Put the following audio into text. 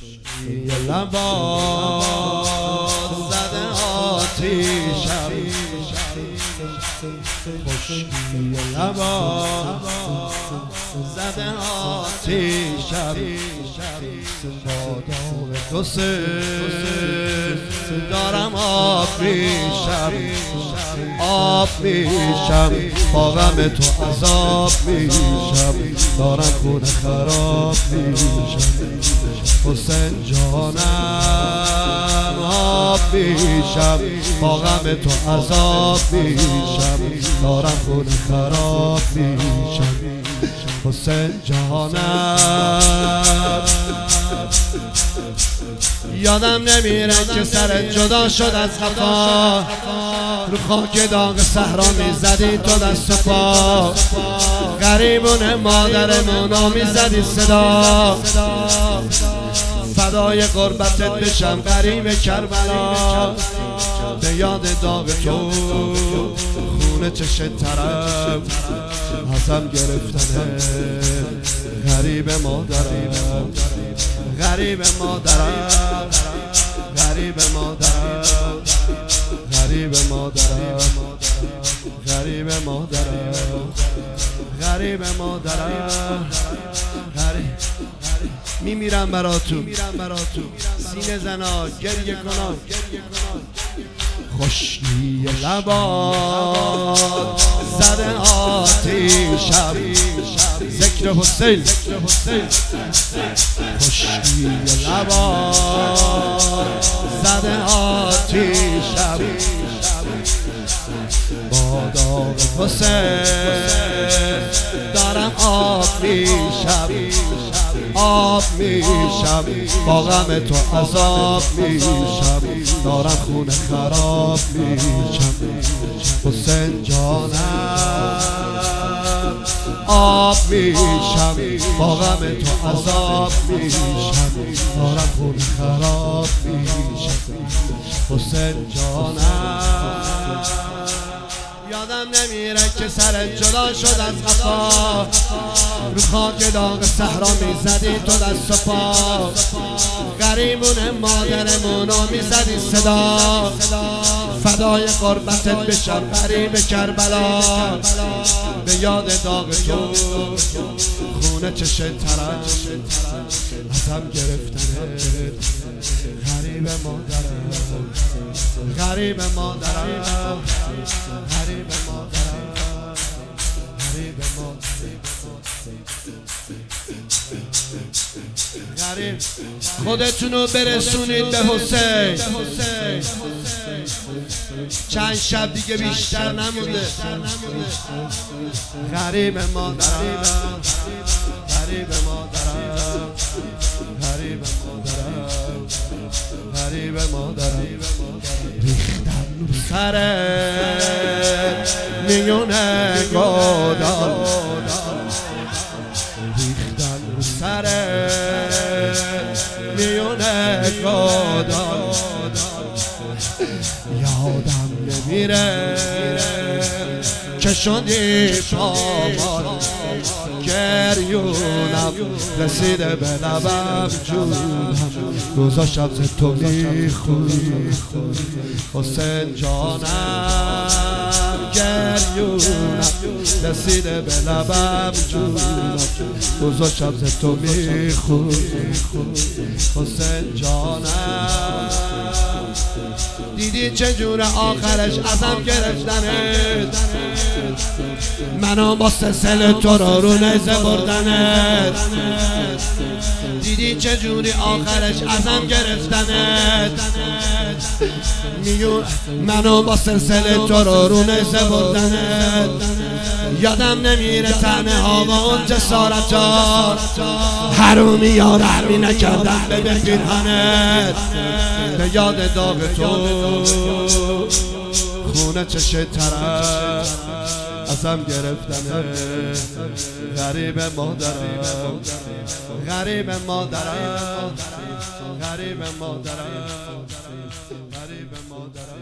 یه لبات زده آتیشم، خشکی یه لبات زده آتیشم، با داغ تو دارم آب میشم، آب میشم، با غم تو عذاب میشم، دارم خونه خراب میشم، حسین جانم آب میشم، با غم تو عذاب میشم، دارم خونه خراب میشم، حسین جانم. یادم نمیره که سرت جدا شد از خفا، رو خاک داغ صحرا میزدی تو دست و پا، غریبون مادرمونو میزدی صدا، فدای قربتت بشم غریب کربلا، به یاد داغ تو خونه چش طرف ازم گرفتنه، غریب مادرم، غریب مادرم، غریب مادرم، غریب مادرم، غریب مادرم، غریب مادرم، غریب. میمیرم براتون، سینه زنا گریه کنم، خشکی لبات زده آتیشم، ذکر حسین، خشکی لبات زده آتیشم، با داغ حسین دارم آب میشم، آب میشم، با غم تو عذاب میشم، دارم خونه خراب میشم، حسین جانم آب میشم، با غم تو عذاب میشم، دارم خونه خراب میشم، حسین جانم. یادم نمیره که سرت جدا شد از خفا، رو خاک داغ صحرا میزدی تو دست و پا، غریبون مادرمونو میزدی صدا، فدای قربتت بشم غریب کربلا، به یاد داغ تو خونه چش طرف ازم گرفتنه، غریب مادرم، غریب مادرم، غریب مادرم، غریب مادرم، غریب. خودتونو برسونید به حسین، چند شب دیگه بیشتر نمونده، غریب مادرم، غریب مادرم، غریب مادرم، غریب مادرم، ریختم رو سرت میونه گودال، ریختم رو سرت میونه گودال، یادم نمیره که شدی پامال، گریونم رسیده به لبم، جونم روزا شب ز تو میخونی، حسین جانم گریونم رسیده به لبم، جونم روزا شب ز تو میخونی، حسین جانم. دیدی چجور آخرش ازم گرفتنت، منو با سلسله تو رو نیزه بردنت، دیدی چجوری آخرش ازم گرفتنت، میگو منو با سلسله تو رو نیزه بردنت، یادم نمیره تنها و اون جسارتا، حرومی یا رحمی نکردم به پیرهنت، به یاد داغ تو خونه چش طرف ازم گرفتنه، غریب مادرم، غریب مادرم، غریب مادرم، غریب مادرم.